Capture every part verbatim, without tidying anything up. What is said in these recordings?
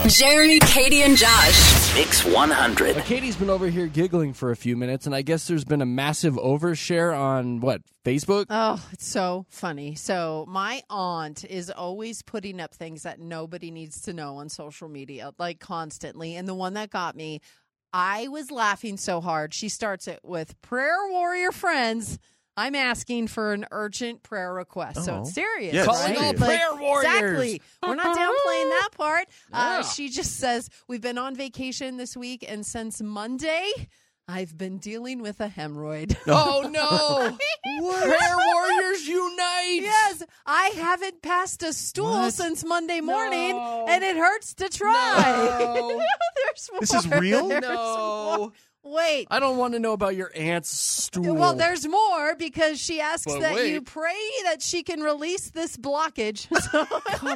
Jeremy, Katie, and Josh. Mix one hundred. Well, Katie's been over here giggling for a few minutes, and I guess there's been a massive overshare on, what, Facebook? Oh, it's so funny. So my aunt is always putting up things that nobody needs to know on social media, like constantly. And the one that got me, I was laughing so hard. She starts it with prayer warrior friends. I'm asking for an urgent prayer request. Oh. So it's serious, yes, right? Calling all Like, prayer warriors. Exactly. We're not downplaying that part. Yeah. Uh, she just says, we've been on vacation this week, and since Monday, I've been dealing with a hemorrhoid. Oh, no. Prayer warriors unite. Yes, I haven't passed a stool What? since Monday morning, No. and it hurts to try. No. There's more. This is real? There's No. more. Wait. I don't want to know about your aunt's stool. Well, there's more because she asks But that wait. you pray that she can release this blockage. So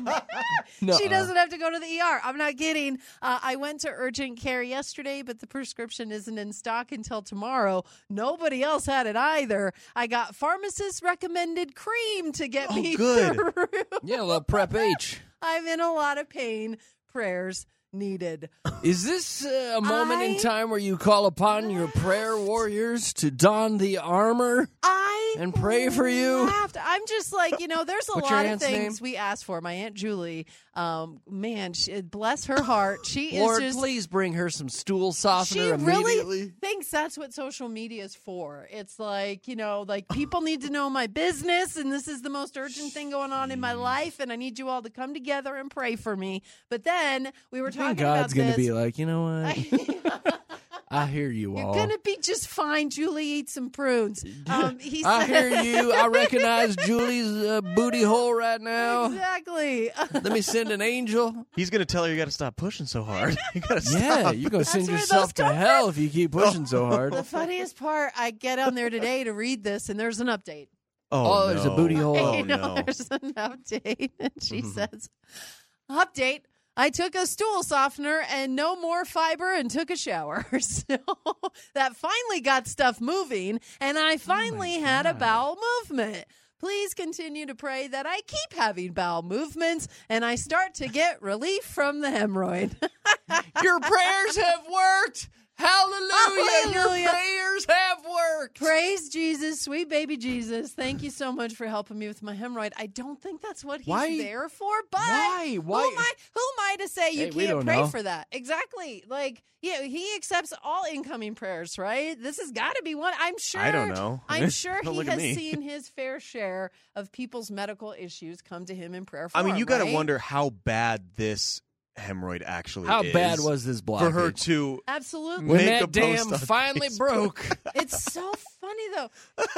Nuh-uh. she doesn't have to go to the E R. I'm not kidding. Uh, I went to urgent care yesterday, but the prescription isn't in stock until tomorrow. Nobody else had it either. I got pharmacist recommended cream to get Oh, me good. through. Yeah, a little Prep H. I'm in a lot of pain. Prayers needed. Is this uh, a moment in I- time where you call upon your prayer warriors to don the armor? I And pray for you? laughed. I'm just like, you know, there's a What's your lot of aunt's things name? we asked for. My Aunt Julie, um, man, she, bless her heart. She is Lord, just. please bring her some stool softener She immediately. really thinks that's what social media is for. It's like, you know, like people need to know my business, and this is the most urgent thing going on in my life, and I need you all to come together and pray for me. But then we were I talking think God's about gonna this. be like, you know what? I hear you You're all. gonna be just fine. Julie, eat some prunes. Um, he I said- hear you. I recognize Julie's uh, booty hole right now. Exactly. Let me send an angel. He's going to tell her you got to stop pushing so hard. You got to Yeah, stop. you're going to send where yourself those to come hell if you keep pushing so hard. The funniest part, I get on there today to read this, and there's an update. Oh, Oh, there's a no. booty hole. Oh, you know, no. there's an update, and she says, "Update: I took a stool softener and no more fiber, and took a shower. So that finally got stuff moving, and I finally had a God. bowel movement." Please continue to pray that I keep having bowel movements and I start to get relief from the hemorrhoid. Your prayers have worked. Hallelujah. Hallelujah. Your prayers have worked. Praise Jesus, sweet baby Jesus. Thank you so much for helping me with my hemorrhoid. I don't think that's what he's Why- there for, but Why? Why? Who am I? Who am I to say you Hey, we can't don't pray know. for that? Exactly. Like, yeah, he accepts all incoming prayers, right? This has got to be one. I'm sure. I don't know. I'm sure Don't he look at has me. seen his fair share of people's medical issues come to him in prayer. I mean, you got got to wonder how bad this hemorrhoid actually How is. bad was this blockage? for her to Absolutely. when make a that dam post on finally Facebook. broke? It's so funny though.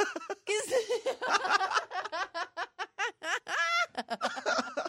'Cause-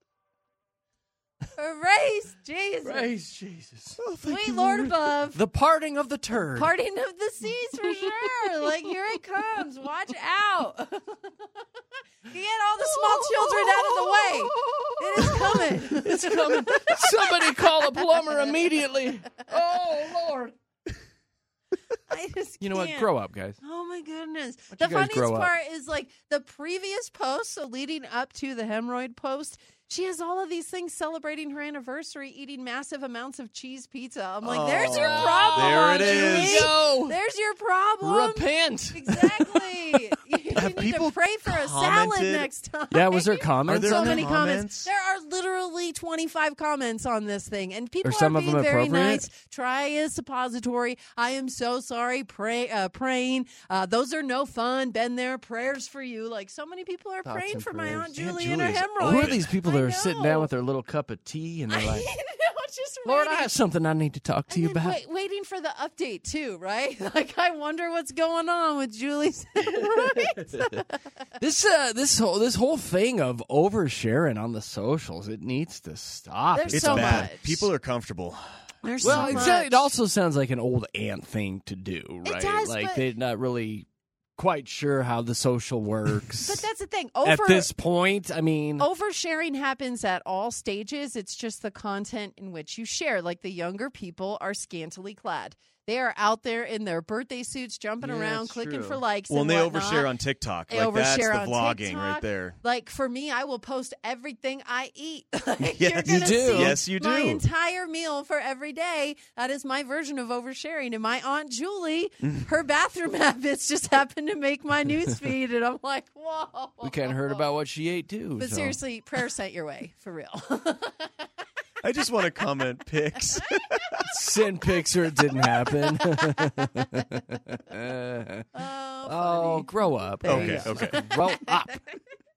Praise Jesus. Praise Jesus. Sweet Lord above. The parting of the turd. Parting of the seas for sure. Like, here it comes. Watch out. Get all the small children out of the way. It is coming. It's coming. Somebody call a plumber immediately. Oh, Lord. I just You know what? can't. Grow up, guys. Oh my goodness. Why The don't you guys funniest grow up? part is like the previous post, so leading up to the hemorrhoid post, she has all of these things celebrating her anniversary, eating massive amounts of cheese pizza. I'm like, there's your Oh, problem. there it Julie. is. Go. There's your problem. Repent. Exactly. You Have need people to pray for a salad commented? next time. Yeah, was there comments Are there so on many that? comments. comments? There are literally twenty-five comments on this thing, and people Are some are of being them very appropriate? nice. Try a suppository. I am so sorry. Pray, uh, praying. Uh, those are no fun. Been there. Prayers for you. Like, so many people are Thoughts praying and for my prayers. aunt Aunt Julie and her Julie's hemorrhoid. Who are these people that I are sitting know. down with their little cup of tea and they're I like, know, just Lord, I waiting. have something I need to talk to And you then about. wait, waiting for the update too, right? Like, I wonder what's going on with Julie's hemorrhoids. This uh, this whole this whole thing of oversharing on the socials, it needs to stop. There's It's so bad. much. People are comfortable. There's well, so it's, much. it also sounds like an old aunt thing to do, It right? does, like but- they're not really quite sure how the social works. But that's the thing. Over, At this point, I mean, Oversharing happens at all stages. It's just the content in which you share. Like, the younger people are scantily clad. They are out there in their birthday suits, jumping Yeah, around, it's clicking true. for likes. Well, and and they whatnot. overshare on TikTok. They like that's the overshare on vlogging TikTok. right there. Like for me, I will post everything I eat. Like, Yes, you're you gonna do. see Yes, you My do. entire meal for every day. That is my version of oversharing. And my Aunt Julie, her bathroom habits just happen to make my newsfeed, and I'm like, whoa. We kind of heard about what she ate too. But so. seriously, prayer sent your way for real. I just want to comment pics. Send pics or it didn't happen. Oh, oh, funny. grow up. There you Okay, go. okay. Grow up.